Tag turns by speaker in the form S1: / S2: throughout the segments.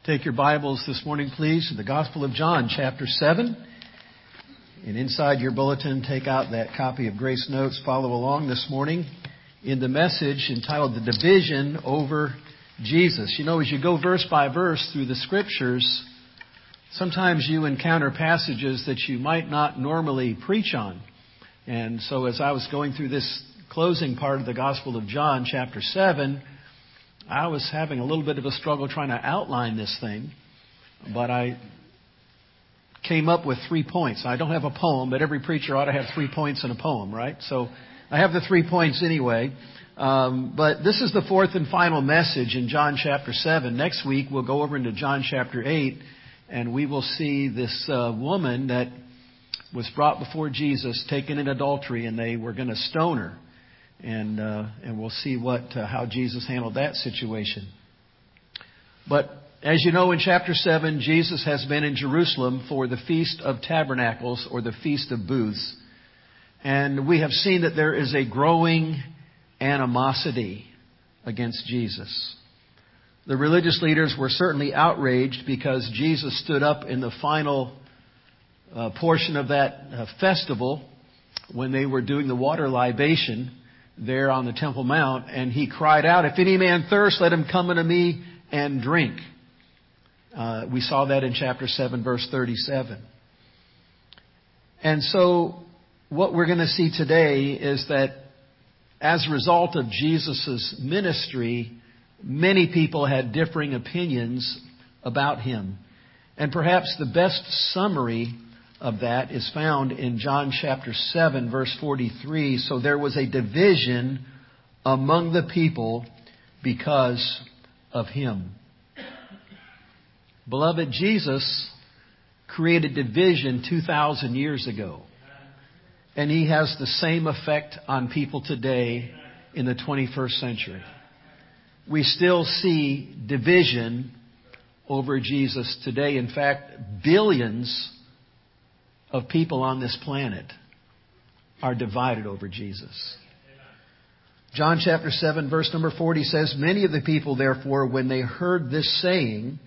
S1: Take your Bibles this morning, please, to the Gospel of John, chapter 7. And inside your bulletin, take out that copy of Grace Notes. Follow along this morning in the message entitled The Division Over Jesus. You know, as you go verse by verse through the Scriptures, sometimes you encounter passages that you might not normally preach on. And so as I was going through this closing part of the Gospel of John, chapter 7, I was having a little bit of a struggle trying to outline this thing, but I came up with 3 points. I don't have a poem, but every preacher ought to have 3 points in a poem, right? So I have the 3 points anyway. But this is the fourth and final message in John chapter 7. Next week we'll go over into John chapter 8, and we will see this woman that was brought before Jesus, taken in adultery, and they were going to stone her. And we'll see how Jesus handled that situation. But as you know, in chapter 7, Jesus has been in Jerusalem for the Feast of Tabernacles, or the Feast of Booths. And we have seen that there is a growing animosity against Jesus. The religious leaders were certainly outraged because Jesus stood up in the final portion of that festival when they were doing the water libation there on the Temple Mount, and he cried out, "If any man thirst, let him come unto me and drink." We saw that in chapter 7, verse 37. And so what we're going to see today is that as a result of Jesus' ministry, many people had differing opinions about him. And perhaps the best summary of that is found in John chapter 7, verse 43. So there was a division among the people because of him. Beloved, Jesus created division 2,000 years ago. And he has the same effect on people today in the 21st century. We still see division over Jesus today. In fact, billions of people on this planet are divided over Jesus. John chapter 7, verse number 40 says, "Many of the people, therefore, when they heard this saying,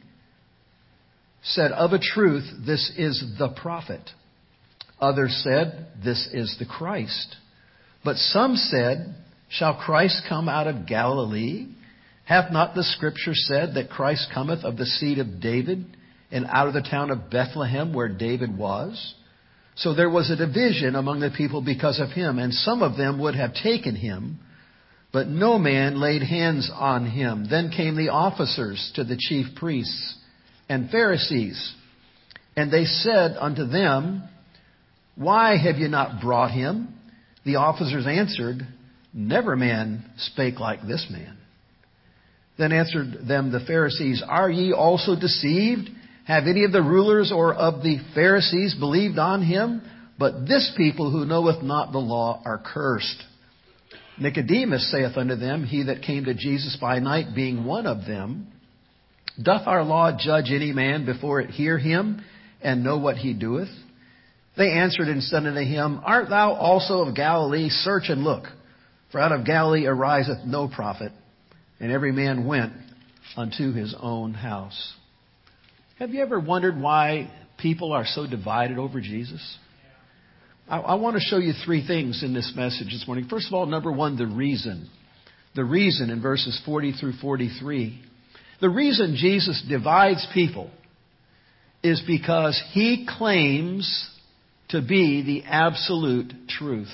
S1: said, 'Of a truth, this is the prophet.' Others said, 'This is the Christ.' But some said, 'Shall Christ come out of Galilee? Hath not the Scripture said that Christ cometh of the seed of David, and out of the town of Bethlehem where David was?' So there was a division among the people because of him, and some of them would have taken him, but no man laid hands on him. Then came the officers to the chief priests and Pharisees, and they said unto them, 'Why have you not brought him?' The officers answered, 'Never man spake like this man.' Then answered them the Pharisees, 'Are ye also deceived? Have any of the rulers or of the Pharisees believed on him? But this people who knoweth not the law are cursed.' Nicodemus saith unto them, he that came to Jesus by night, being one of them, 'Doth our law judge any man before it hear him and know what he doeth?' They answered and said unto him, 'Art thou also of Galilee? Search and look. For out of Galilee ariseth no prophet.' And every man went unto his own house." Have you ever wondered why people are so divided over Jesus? I want to show you 3 things in this message this morning. First of all, number 1, the reason. The reason in verses 40 through 43. The reason Jesus divides people is because he claims to be the absolute truth.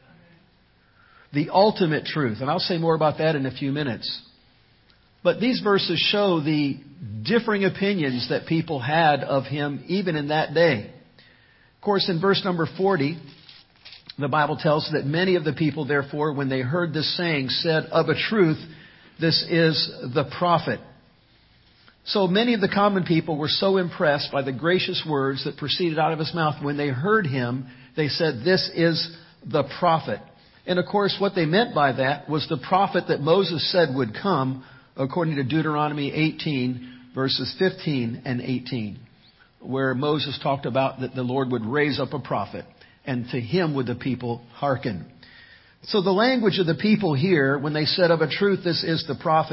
S1: The ultimate truth. And I'll say more about that in a few minutes. But these verses show the differing opinions that people had of him even in that day. Of course, in verse number 40, the Bible tells that many of the people, therefore, when they heard this saying, said, "Of a truth, this is the prophet." So many of the common people were so impressed by the gracious words that proceeded out of his mouth. When they heard him, they said, "This is the prophet." And of course, what they meant by that was the prophet that Moses said would come, according to Deuteronomy 18, verses 15 and 18, where Moses talked about that the Lord would raise up a prophet, and to him would the people hearken. So the language of the people here, when they said, "Of a truth, this is the prophet,"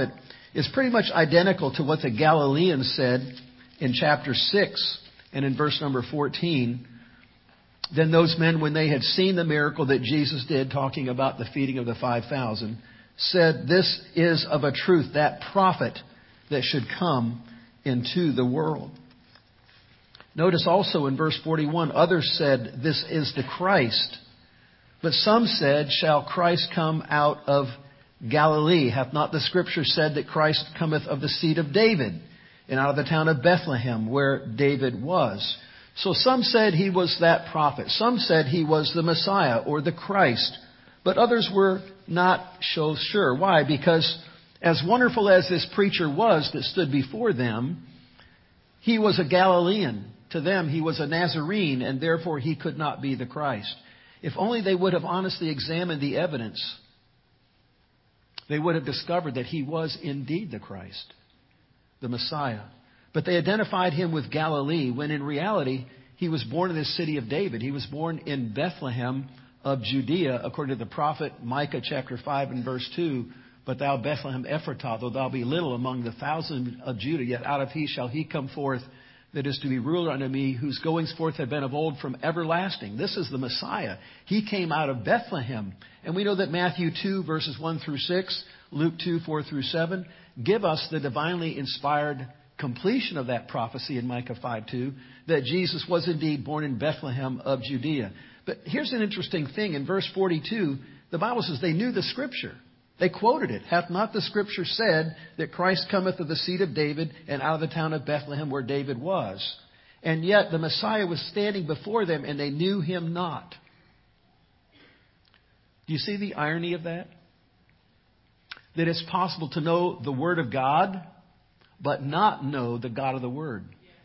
S1: is pretty much identical to what the Galileans said in chapter 6 and in verse number 14. Then those men, when they had seen the miracle that Jesus did, talking about the feeding of the 5,000, said, "This is of a truth that prophet that should come into the world." Notice also in verse 41, others said, "This is the Christ." But some said, "Shall Christ come out of Galilee? Hath not the Scripture said that Christ cometh of the seed of David, and out of the town of Bethlehem, where David was?" So some said he was that prophet. Some said he was the Messiah or the Christ. But others were not so sure. Why? Because as wonderful as this preacher was that stood before them, he was a Galilean. To them, he was a Nazarene, and therefore he could not be the Christ. If only they would have honestly examined the evidence, they would have discovered that he was indeed the Christ, the Messiah. But they identified him with Galilee, when in reality, he was born in the city of David. He was born in Bethlehem of Judea, according to the prophet Micah chapter 5 and verse 2. "But thou, Bethlehem Ephratah, though thou be little among the thousand of Judah, yet out of he shall he come forth that is to be ruler unto me, whose goings forth have been of old from everlasting." This is the Messiah. He came out of Bethlehem. And we know that Matthew 2, verses 1 through 6, Luke 2, 4 through 7, give us the divinely inspired completion of that prophecy in Micah 5:2, that Jesus was indeed born in Bethlehem of Judea. But here's an interesting thing. In verse 42, the Bible says they knew the Scripture. They quoted it. "Hath not the Scripture said that Christ cometh of the seed of David, and out of the town of Bethlehem where David was?" And yet the Messiah was standing before them, and they knew him not. Do you see the irony of that? That it's possible to know the Word of God, but not know the God of the Word.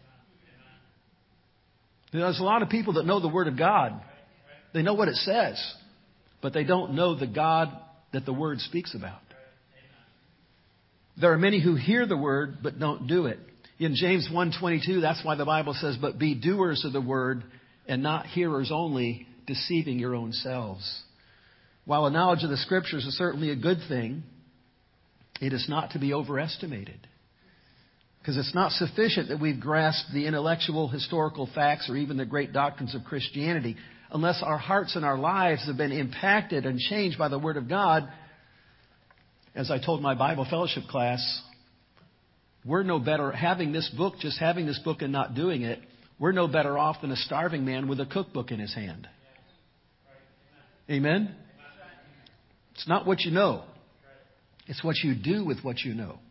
S1: There's a lot of people that know the Word of God. They know what it says, but they don't know the God that the Word speaks about. There are many who hear the Word, but don't do it. In James 1:22, that's why the Bible says, "But be doers of the Word, and not hearers only, deceiving your own selves." While a knowledge of the Scriptures is certainly a good thing, it is not to be overestimated. Because it's not sufficient that we've grasped the intellectual, historical facts, or even the great doctrines of Christianity. Unless our hearts and our lives have been impacted and changed by the Word of God, as I told my Bible fellowship class, we're no better having this book, just having this book and not doing it. We're no better off than a starving man with a cookbook in his hand. Amen? It's not what you know. It's what you do with what you know.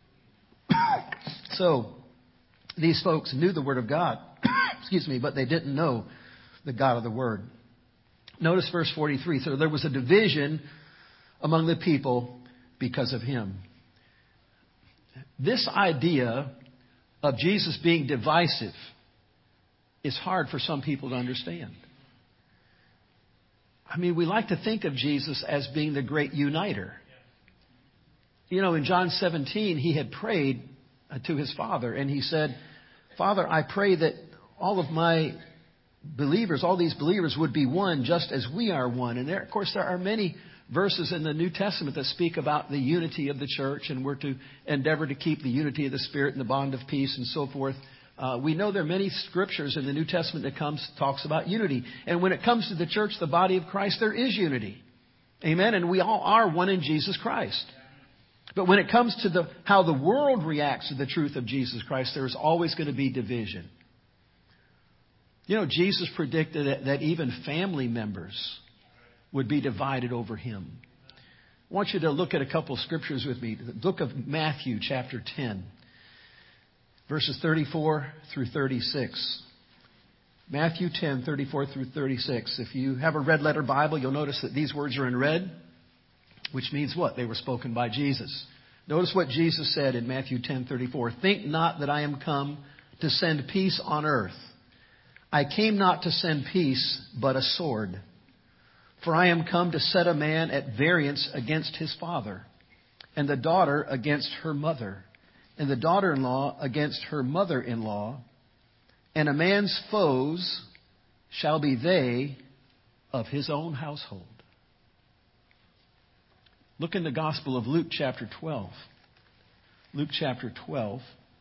S1: So, these folks knew the Word of God, but they didn't know the God of the Word. Notice verse 43. So there was a division among the people because of him. This idea of Jesus being divisive is hard for some people to understand. I mean, we like to think of Jesus as being the great uniter. You know, in John 17, he had prayed to his Father, and he said, "Father, I pray that all of my believers, all these believers would be one just as we are one." And there, of course, there are many verses in the New Testament that speak about the unity of the church, and we're to endeavor to keep the unity of the Spirit and the bond of peace and so forth. We know there are many scriptures in the New Testament that talks about unity. And when it comes to the church, the body of Christ, there is unity. Amen? And we all are one in Jesus Christ. But when it comes to how the world reacts to the truth of Jesus Christ, there is always going to be division. You know, Jesus predicted that even family members would be divided over him. I want you to look at a couple of scriptures with me. The book of Matthew, chapter 10, verses 34 through 36. Matthew 10, 34 through 36. If you have a red letter Bible, you'll notice that these words are in red, which means what? They were spoken by Jesus. Notice what Jesus said in Matthew 10:34. "Think not that I am come to send peace on earth. I came not to send peace, but a sword. For I am come to set a man at variance against his father, and the daughter against her mother, and the daughter-in-law against her mother-in-law, and a man's foes shall be they of his own household." Look in the Gospel of Luke chapter 12. Luke chapter 12.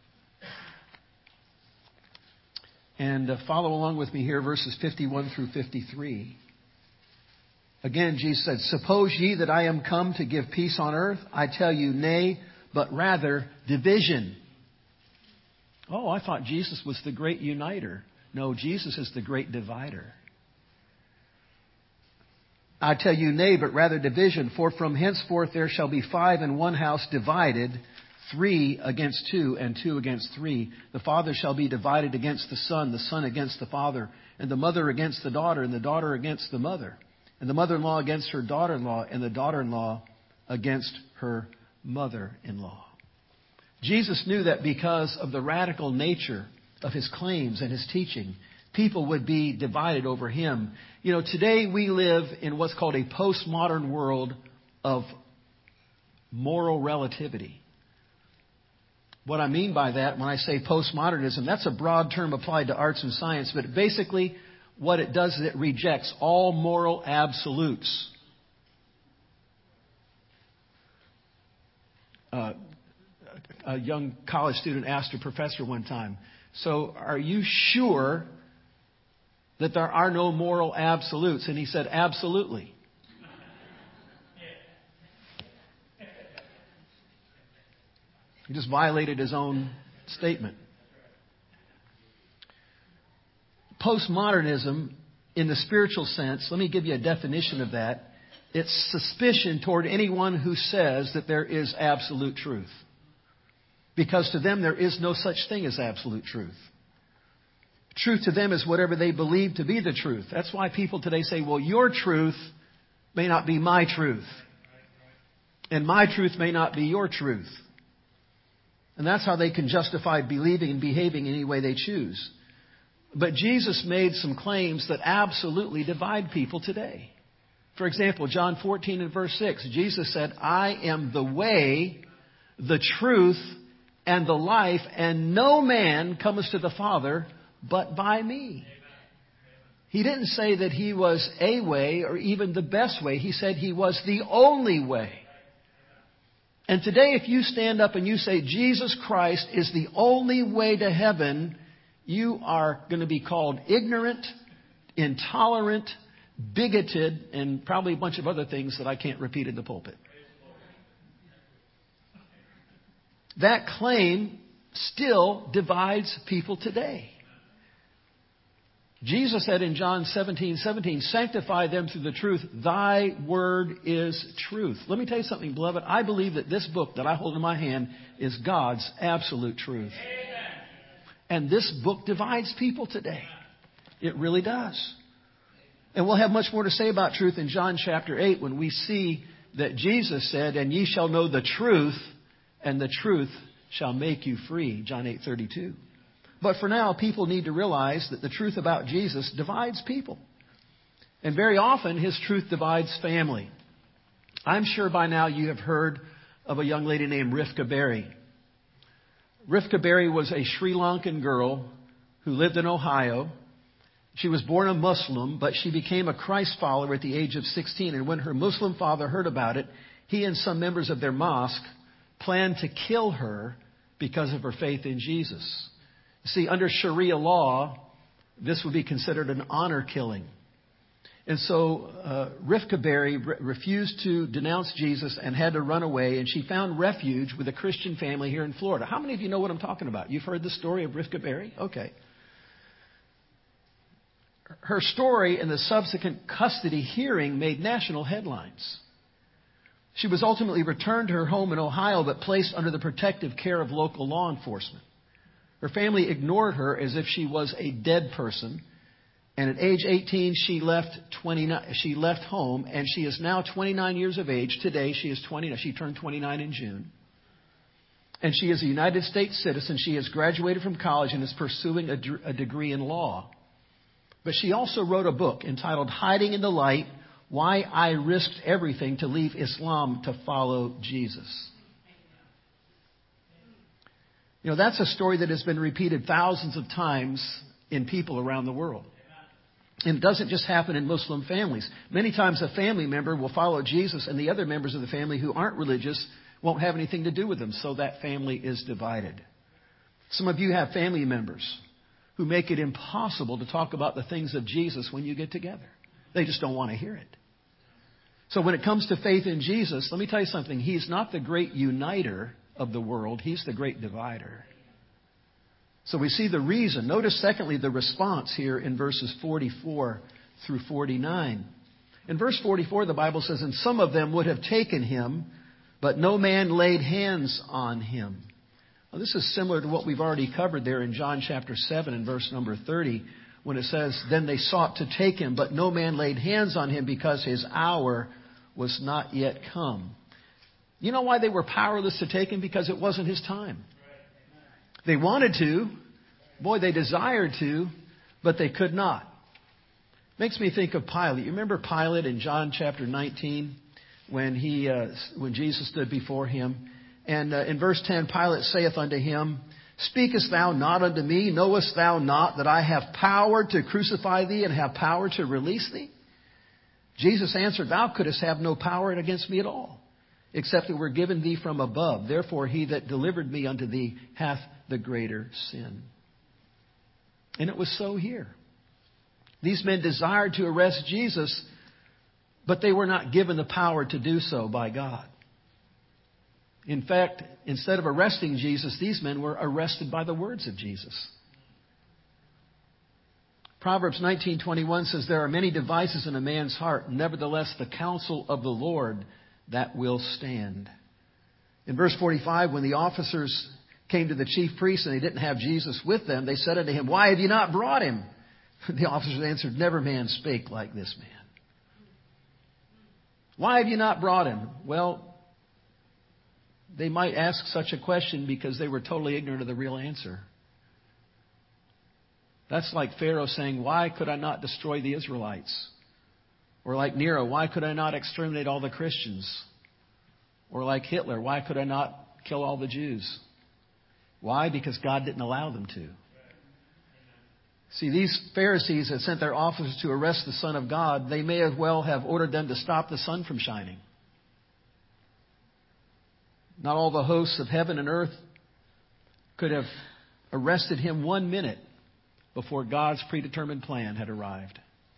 S1: And follow along with me here, verses 51 through 53. Again, Jesus said, "Suppose ye that I am come to give peace on earth? I tell you, nay, but rather division." Oh, I thought Jesus was the great uniter. No, Jesus is the great divider. "I tell you, nay, but rather division. For from henceforth there shall be 5 in one house divided, 3 against 2, and 2 against 3. The father shall be divided against the son against the father, and the mother against the daughter, and the daughter against the mother, and the mother-in-law against her daughter-in-law, and the daughter-in-law against her mother-in-law." Jesus knew that because of the radical nature of his claims and his teaching, people would be divided over him. You know, today we live in what's called a postmodern world of moral relativity. What I mean by that, when I say postmodernism, that's a broad term applied to arts and science, but basically what it does is it rejects all moral absolutes. A young college student asked a professor one time, "So are you sure that there are no moral absolutes?" And he said, "Absolutely." He just violated his own statement. Postmodernism, in the spiritual sense, let me give you a definition of that. It's suspicion toward anyone who says that there is absolute truth. Because to them there is no such thing as absolute truth. Truth to them is whatever they believe to be the truth. That's why people today say, well, your truth may not be my truth. And my truth may not be your truth. And that's how they can justify believing and behaving any way they choose. But Jesus made some claims that absolutely divide people today. For example, John 14 and verse 6, Jesus said, "I am the way, the truth, and the life, and no man cometh to the Father but by me." He didn't say that he was a way or even the best way. He said he was the only way. And today, if you stand up and you say Jesus Christ is the only way to heaven, you are going to be called ignorant, intolerant, bigoted, and probably a bunch of other things that I can't repeat in the pulpit. That claim still divides people today. Jesus said in John 17:17, "Sanctify them through the truth. Thy word is truth." Let me tell you something, beloved. I believe that this book that I hold in my hand is God's absolute truth. Amen. And this book divides people today. It really does. And we'll have much more to say about truth in John chapter 8 when we see that Jesus said, "And ye shall know the truth, and the truth shall make you free." John 8:32. But for now, people need to realize that the truth about Jesus divides people. And very often, his truth divides family. I'm sure by now you have heard of a young lady named Rivka Berry. Rivka Berry was a Sri Lankan girl who lived in Ohio. She was born a Muslim, but she became a Christ follower at the age of 16. And when her Muslim father heard about it, he and some members of their mosque planned to kill her because of her faith in Jesus. See, under Sharia law, this would be considered an honor killing. And so Rivka Berry refused to denounce Jesus and had to run away. And she found refuge with a Christian family here in Florida. How many of you know what I'm talking about? You've heard the story of Rivka Berry? Okay. Her story and the subsequent custody hearing made national headlines. She was ultimately returned to her home in Ohio, but placed under the protective care of local law enforcement. Her family ignored her as if she was a dead person. And at age 18, she left home, and she is now 29 years of age. Today, she is 20. She turned 29 in June. And she is a United States citizen. She has graduated from college and is pursuing a degree in law. But she also wrote a book entitled "Hiding in the Light: Why I Risked Everything to Leave Islam to Follow Jesus." You know, that's a story that has been repeated thousands of times in people around the world. And it doesn't just happen in Muslim families. Many times a family member will follow Jesus, and the other members of the family who aren't religious won't have anything to do with them, so that family is divided. Some of you have family members who make it impossible to talk about the things of Jesus when you get together. They just don't want to hear it. So when it comes to faith in Jesus, let me tell you something. He's not the great uniter of the world. He's the great divider. So we see the reason. Notice, secondly, the response here in verses 44 through 49. In verse 44, the Bible says, "And some of them would have taken him, but no man laid hands on him." Well, this is similar to what we've already covered there in John chapter 7 and verse number 30, when it says, "Then they sought to take him, but no man laid hands on him because his hour was not yet come." You know why they were powerless to take him? Because it wasn't his time. They wanted to. Boy, they desired to, but they could not. Makes me think of Pilate. You remember Pilate in John chapter 19 when Jesus stood before him? And in verse 10, Pilate saith unto him, "Speakest thou not unto me? Knowest thou not that I have power to crucify thee and have power to release thee?" Jesus answered, "Thou couldst have no power against me at all, except it were given thee from above. Therefore he that delivered me unto thee hath the greater sin." And it was so here. These men desired to arrest Jesus, but they were not given the power to do so by God. In fact, instead of arresting Jesus, these men were arrested by the words of Jesus. Proverbs 19:21 says, "There are many devices in a man's heart, nevertheless the counsel of the Lord that will stand." In verse 45, when the officers came to the chief priests and they didn't have Jesus with them, they said unto him, "Why have you not brought him?" The officers answered, "Never man spake like this man." Why have you not brought him? Well, they might ask such a question because they were totally ignorant of the real answer. That's like Pharaoh saying, "Why could I not destroy the Israelites?" Or like Nero, "Why could I not exterminate all the Christians?" Or like Hitler, "Why could I not kill all the Jews?" Why? Because God didn't allow them to. See, these Pharisees had sent their officers to arrest the Son of God. They may as well have ordered them to stop the sun from shining. Not all the hosts of heaven and earth could have arrested him 1 minute before God's predetermined plan had arrived.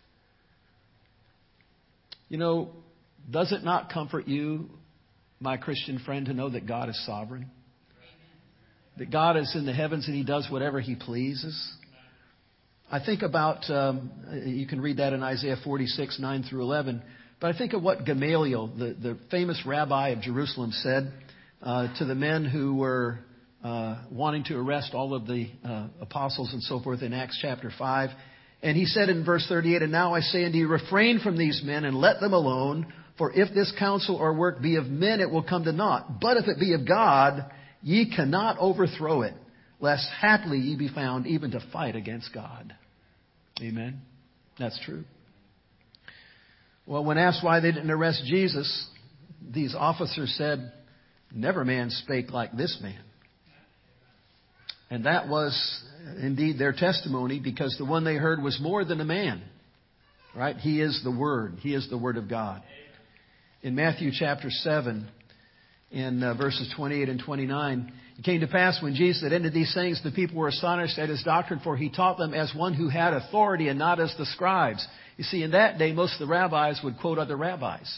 S1: You know, does it not comfort you, my Christian friend, to know that God is sovereign? That God is in the heavens and He does whatever He pleases? I think about, you can read that in Isaiah 46, 9 through 11. But I think of what Gamaliel, the famous rabbi of Jerusalem, said to the men who were wanting to arrest all of the apostles and so forth in Acts chapter 5. And he said in verse 38, "And now I say unto you, refrain from these men and let them alone. For if this counsel or work be of men, it will come to naught. But if it be of God, ye cannot overthrow it, lest haply ye be found even to fight against God." Amen. That's true. Well, when asked why they didn't arrest Jesus, these officers said, "Never man spake like this man." And that was indeed their testimony, because the one they heard was more than a man. Right? He is the Word. He is the Word of God. In Matthew chapter 7, in verses 28 and 29, "It came to pass when Jesus had ended these things, the people were astonished at His doctrine, for He taught them as one who had authority and not as the scribes." You see, in that day, most of the rabbis would quote other rabbis.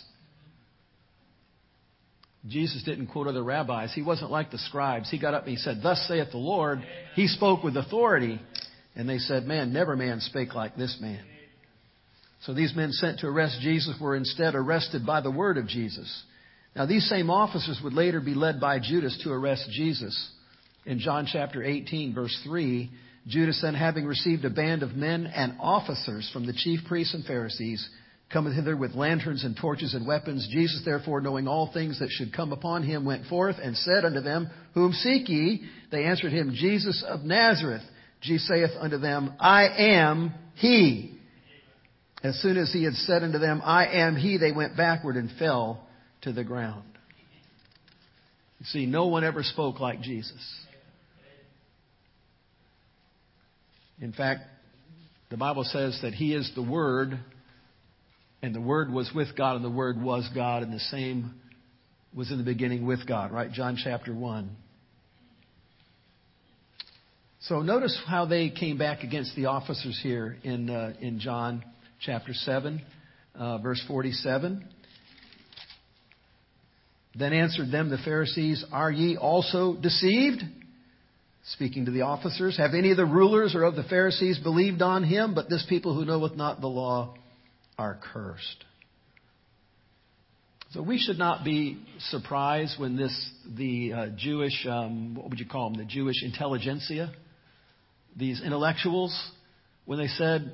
S1: Jesus didn't quote other rabbis. He wasn't like the scribes. He got up and He said, "Thus saith the Lord." He spoke with authority. And they said, "Man, never man spake like this man." So these men sent to arrest Jesus were instead arrested by the word of Jesus. Now, these same officers would later be led by Judas to arrest Jesus. In John chapter 18, verse 3, Judas then, having received a band of men and officers from the chief priests and Pharisees, cometh hither with lanterns and torches and weapons. Jesus, therefore, knowing all things that should come upon him, went forth and said unto them, "Whom seek ye?" They answered him, "Jesus of Nazareth." Jesus saith unto them, "I am He." As soon as He had said unto them, "I am He," they went backward and fell to the ground. You see, no one ever spoke like Jesus. In fact, the Bible says that He is the Word, and the Word was with God, and the Word was God, and the same was in the beginning with God, right? John chapter 1. So notice how they came back against the officers here in John chapter 7, verse 47. Then answered them the Pharisees, "Are ye also deceived?" Speaking to the officers, "Have any of the rulers or of the Pharisees believed on him? But this people who knoweth not the law are cursed." So we should not be surprised when the Jewish, what would you call them, the Jewish intelligentsia, these intellectuals, when they said,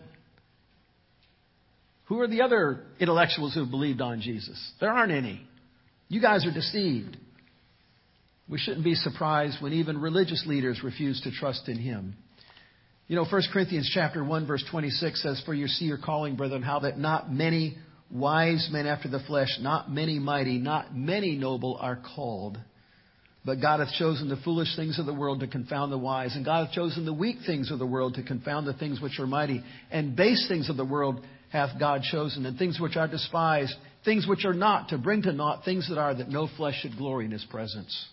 S1: "Who are the other intellectuals who have believed on Jesus? There aren't any. You guys are deceived." We shouldn't be surprised when even religious leaders refuse to trust in him. You know, 1 Corinthians chapter 1, verse 26 says, "For you see your calling, brethren, how that not many wise men after the flesh, not many mighty, not many noble are called. But God hath chosen the foolish things of the world to confound the wise. And God hath chosen the weak things of the world to confound the things which are mighty. And base things of the world hath God chosen, and things which are despised, things which are not, to bring to naught things that are, that no flesh should glory in his presence."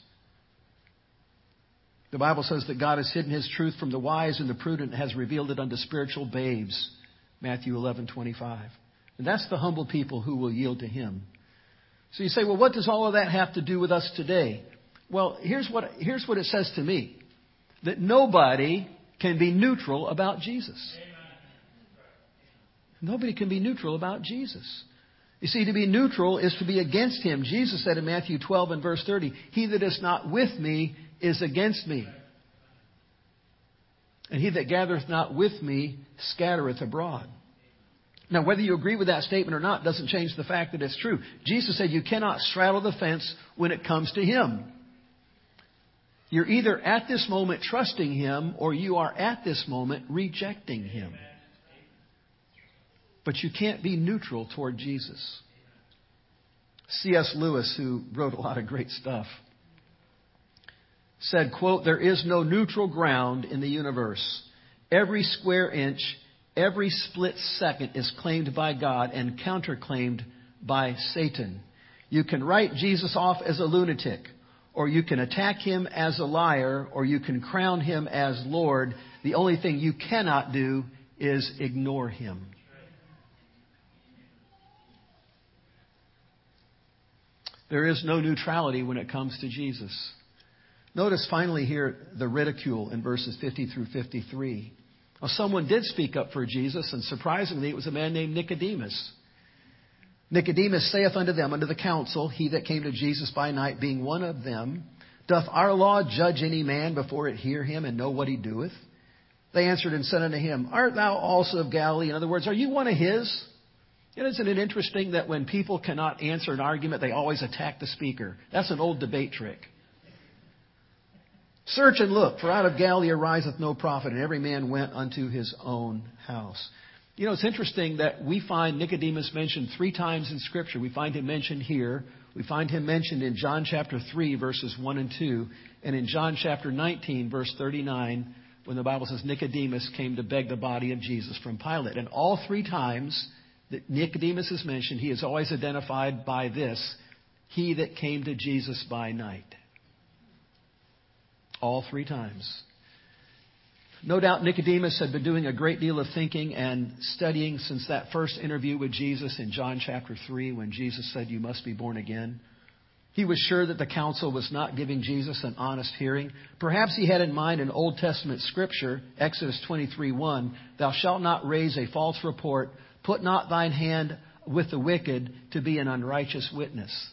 S1: The Bible says that God has hidden his truth from the wise and the prudent, and has revealed it unto spiritual babes. Matthew 11:25. And that's the humble people who will yield to him. So you say, well, what does all of that have to do with us today? Well, here's what it says to me. That nobody can be neutral about Jesus. Nobody can be neutral about Jesus. You see, to be neutral is to be against him. Jesus said in Matthew 12 and verse 30, "He that is not with me is against me. And he that gathereth not with me scattereth abroad." Now, whether you agree with that statement or not doesn't change the fact that it's true. Jesus said you cannot straddle the fence when it comes to him. You're either at this moment trusting him, or you are at this moment rejecting him. But you can't be neutral toward Jesus. C.S. Lewis, who wrote a lot of great stuff, said, quote, "There is no neutral ground in the universe. Every square inch, every split second is claimed by God and counterclaimed by Satan. You can write Jesus off as a lunatic, or you can attack him as a liar, or you can crown him as Lord. The only thing you cannot do is ignore him." There is no neutrality when it comes to Jesus. Notice finally here the ridicule in verses 50 through 53. Well, someone did speak up for Jesus, and surprisingly it was a man named Nicodemus. "Nicodemus saith unto them, unto the council, he that came to Jesus by night, being one of them, Doth our law judge any man before it hear him and know what he doeth? They answered and said unto him, Art thou also of Galilee?" In other words, are you one of his? Isn't it interesting that when people cannot answer an argument, they always attack the speaker? That's an old debate trick. "Search and look, for out of Galilee ariseth no prophet, and every man went unto his own house." You know, it's interesting that we find Nicodemus mentioned 3 times in Scripture. We find him mentioned here. We find him mentioned in John chapter 3, verses 1 and 2, and in John chapter 19, verse 39, when the Bible says Nicodemus came to beg the body of Jesus from Pilate. And all 3 times that Nicodemus is mentioned, he is always identified by this: "He that came to Jesus by night." All 3 times. No doubt Nicodemus had been doing a great deal of thinking and studying since that first interview with Jesus in John chapter 3, when Jesus said, "You must be born again." He was sure that the council was not giving Jesus an honest hearing. Perhaps he had in mind an Old Testament scripture, Exodus 23:1, "Thou shalt not raise a false report. Put not thine hand with the wicked to be an unrighteous witness."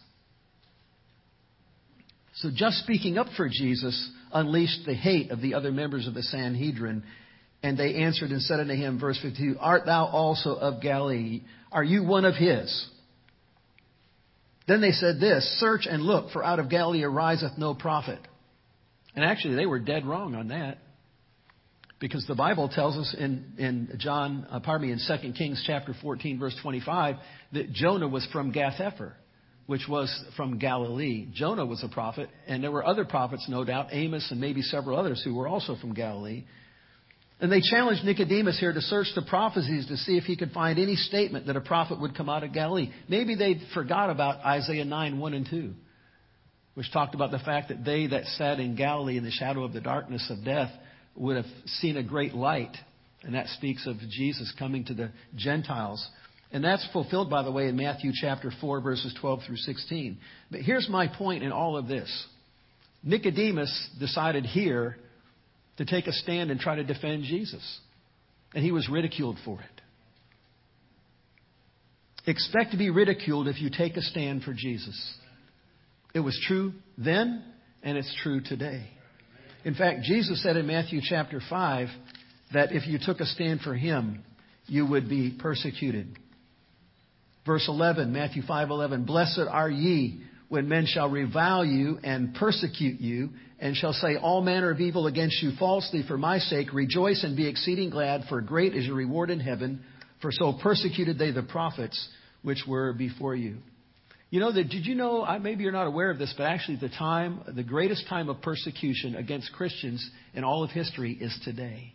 S1: So just speaking up for Jesus unleashed the hate of the other members of the Sanhedrin. And they answered and said unto him, verse 52, "Art thou also of Galilee? Are you one of his?" Then they said this, "Search and look, for out of Galilee ariseth no prophet." And actually they were dead wrong on that. Because the Bible tells us in 2 Kings chapter 14, verse 25, that Jonah was from Gath-hepher, which was from Galilee. Jonah was a prophet, and there were other prophets, no doubt, Amos and maybe several others who were also from Galilee. And they challenged Nicodemus here to search the prophecies to see if he could find any statement that a prophet would come out of Galilee. Maybe they forgot about Isaiah 9, 1 and 2. which talked about the fact that they that sat in Galilee in the shadow of the darkness of death would have seen a great light. And that speaks of Jesus coming to the Gentiles. And that's fulfilled, by the way, in Matthew chapter 4, verses 12 through 16. But here's my point in all of this. Nicodemus decided here to take a stand and try to defend Jesus. And he was ridiculed for it. Expect to be ridiculed if you take a stand for Jesus. It was true then, and it's true today. In fact, Jesus said in Matthew chapter 5 that if you took a stand for Him, you would be persecuted. Verse 11, Matthew 5:11, Blessed are ye when men shall revile you and persecute you, and shall say all manner of evil against you falsely for my sake. Rejoice and be exceeding glad, for great is your reward in heaven. For so persecuted they the prophets which were before you. You know that? Did you know? Maybe you're not aware of this, but actually, the greatest time of persecution against Christians in all of history is today.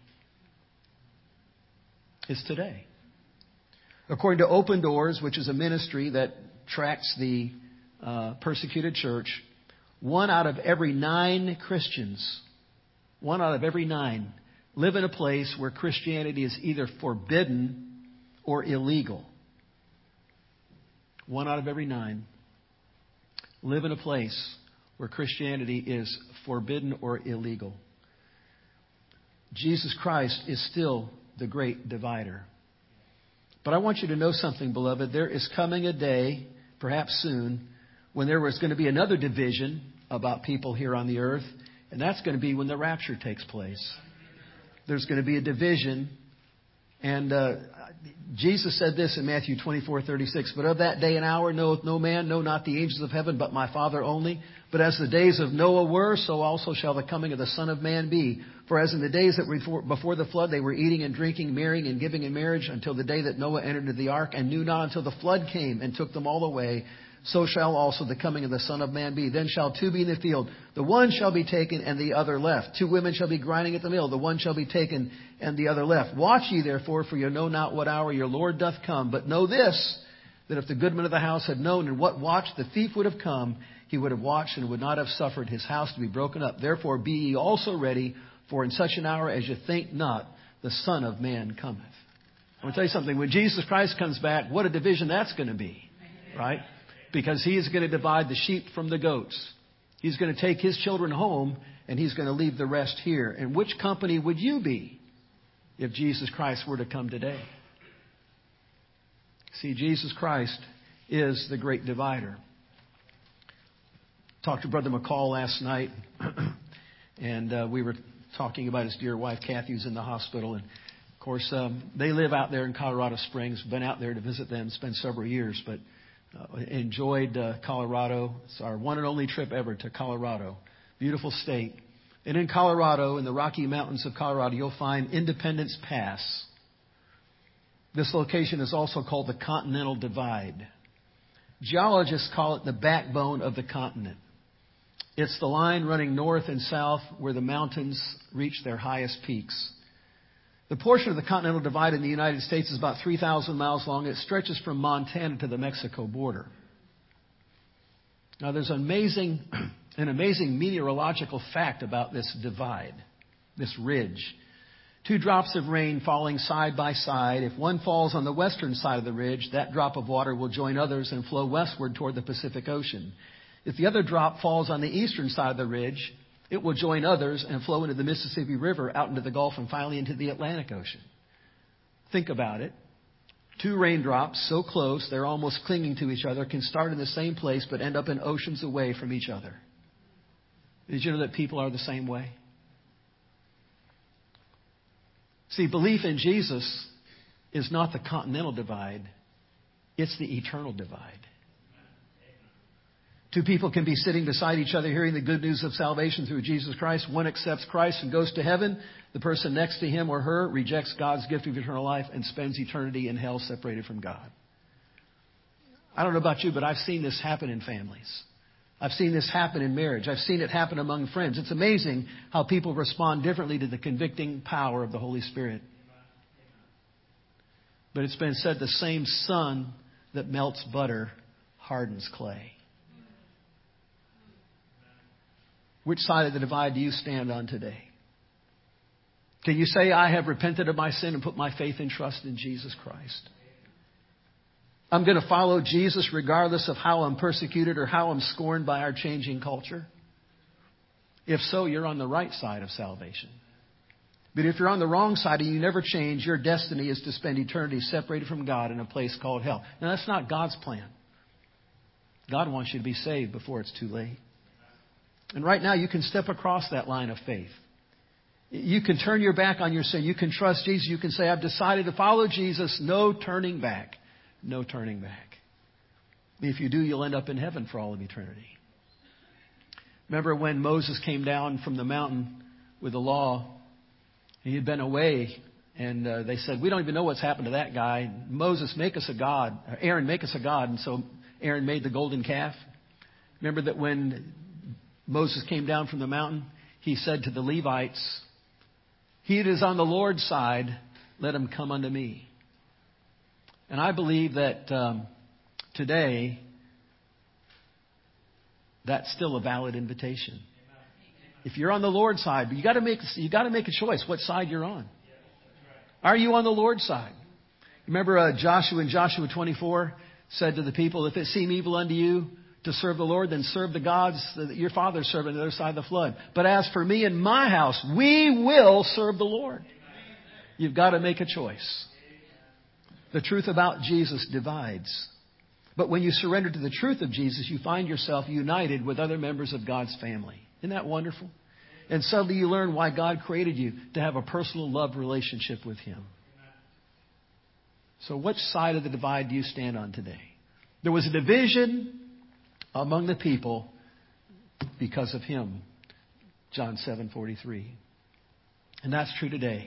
S1: Is today. According to Open Doors, which is a ministry that tracks the persecuted church, 1 out of every 9 Christians, 1 out of every 9, live in a place where Christianity is either forbidden or illegal. 1 out of every 9 live in a place where Christianity is forbidden or illegal. Jesus Christ is still the great divider. But I want you to know something, beloved. There is coming a day, perhaps soon, when there was going to be another division about people here on the earth, and that's going to be when the rapture takes place. There's going to be a division, and Jesus said this in Matthew 24:36, But of that day and hour knoweth no man, no, not the angels of heaven, but my Father only. But as the days of Noah were, so also shall the coming of the Son of Man be. For as in the days that were before the flood, they were eating and drinking, marrying and giving in marriage, until the day that Noah entered into the ark, and knew not until the flood came and took them all away. So shall also the coming of the Son of Man be. Then shall 2 be in the field. The one shall be taken and the other left. 2 women shall be grinding at the mill. The one shall be taken and the other left. Watch ye therefore, for you know not what hour your Lord doth come. But know this, that if the goodman of the house had known in what watch the thief would have come, he would have watched and would not have suffered his house to be broken up. Therefore be ye also ready, for in such an hour as you think not, the Son of Man cometh. I want to tell you something. When Jesus Christ comes back, what a division that's going to be. Right? Because He is going to divide the sheep from the goats. He's going to take His children home, and He's going to leave the rest here. And which company would you be if Jesus Christ were to come today? See, Jesus Christ is the great divider. Talked to Brother McCall last night, and we were talking about his dear wife, Kathy, who's in the hospital. And, of course, they live out there in Colorado Springs. Been out there to visit them. Spent several years, but enjoyed Colorado. It's our one and only trip ever to Colorado. Beautiful state. And in Colorado, in the Rocky Mountains of Colorado, you'll find Independence Pass. This location is also called the Continental Divide. Geologists call it the backbone of the continent. It's the line running north and south where the mountains reach their highest peaks. The portion of the Continental Divide in the United States is about 3,000 miles long. It stretches from Montana to the Mexico border. Now, there's an amazing meteorological fact about this divide, this ridge. 2 drops of rain falling side by side. If one falls on the western side of the ridge, that drop of water will join others and flow westward toward the Pacific Ocean. If the other drop falls on the eastern side of the ridge, it will join others and flow into the Mississippi River, out into the Gulf, and finally into the Atlantic Ocean. Think about it. 2 raindrops so close they're almost clinging to each other can start in the same place but end up in oceans away from each other. Did you know that people are the same way? See, belief in Jesus is not the continental divide. It's the eternal divide. 2 people can be sitting beside each other hearing the good news of salvation through Jesus Christ. One accepts Christ and goes to heaven. The person next to him or her rejects God's gift of eternal life and spends eternity in hell separated from God. I don't know about you, but I've seen this happen in families. I've seen this happen in marriage. I've seen it happen among friends. It's amazing how people respond differently to the convicting power of the Holy Spirit. But it's been said the same sun that melts butter hardens clay. Which side of the divide do you stand on today? Can you say, I have repented of my sin and put my faith and trust in Jesus Christ? I'm going to follow Jesus regardless of how I'm persecuted or how I'm scorned by our changing culture. If so, you're on the right side of salvation. But if you're on the wrong side and you never change, your destiny is to spend eternity separated from God in a place called hell. Now, that's not God's plan. God wants you to be saved before it's too late. And right now, you can step across that line of faith. You can turn your back on your sin. You can trust Jesus. You can say, I've decided to follow Jesus. No turning back. No turning back. If you do, you'll end up in heaven for all of eternity. Remember when Moses came down from the mountain with the law? He had been away, and they said, we don't even know what's happened to that guy. Moses, make us a god. Aaron, make us a god. And so Aaron made the golden calf. Remember that when Moses came down from the mountain, he said to the Levites, he that is on the Lord's side, let him come unto me. And I believe that today, that's still a valid invitation. If you're on the Lord's side, but you got to make a choice what side you're on. Are you on the Lord's side? Remember Joshua in Joshua 24 said to the people, if it seem evil unto you to serve the Lord, then serve the gods that your fathers served on the other side of the flood. But as for me and my house, we will serve the Lord. You've got to make a choice. The truth about Jesus divides. But when you surrender to the truth of Jesus, you find yourself united with other members of God's family. Isn't that wonderful? And suddenly you learn why God created you, to have a personal love relationship with Him. So which side of the divide do you stand on today? There was a division among the people because of him. John 7:43. And that's true today.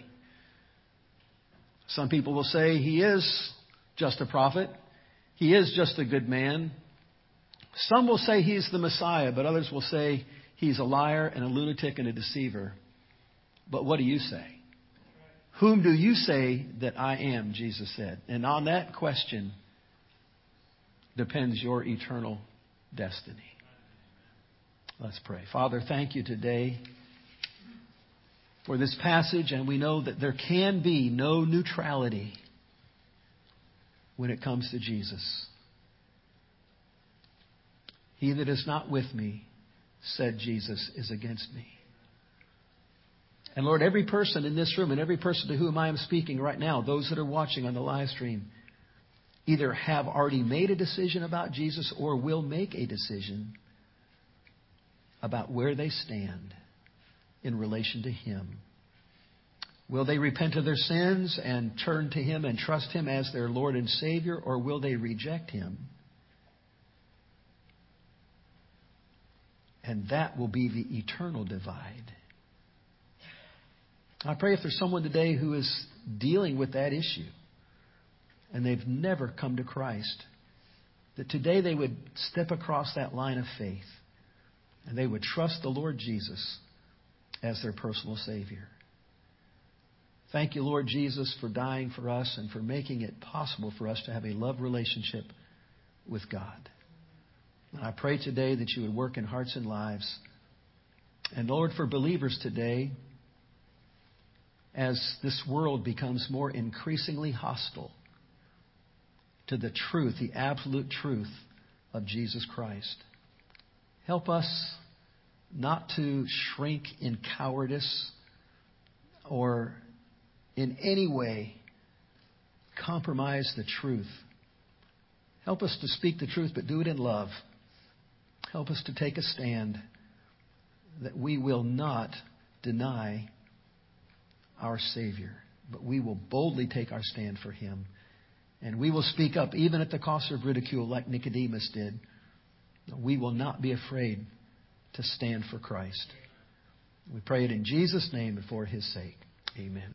S1: Some people will say he is just a prophet. He is just a good man. Some will say he's the Messiah, but others will say he's a liar and a lunatic and a deceiver. But what do you say? Whom do you say that I am, Jesus said. And on that question depends your eternal destiny. Let's pray. Father, thank you today for this passage, and we know that there can be no neutrality when it comes to Jesus. He that is not with me, said Jesus, is against me. And Lord, every person in this room and every person to whom I am speaking right now, those that are watching on the live stream, either have already made a decision about Jesus or will make a decision about where they stand in relation to Him. Will they repent of their sins and turn to Him and trust Him as their Lord and Savior, or will they reject Him? And that will be the eternal divide. I pray if there's someone today who is dealing with that issue and they've never come to Christ, that today they would step across that line of faith and they would trust the Lord Jesus as their personal Savior. Thank you, Lord Jesus, for dying for us and for making it possible for us to have a love relationship with God. And I pray today that you would work in hearts and lives. And Lord, for believers today, as this world becomes more increasingly hostile to the truth, the absolute truth of Jesus Christ, help us not to shrink in cowardice or in any way compromise the truth. Help us to speak the truth, but do it in love. Help us to take a stand that we will not deny our Savior, but we will boldly take our stand for Him. And we will speak up even at the cost of ridicule like Nicodemus did. We will not be afraid to stand for Christ. We pray it in Jesus' name and for His sake. Amen.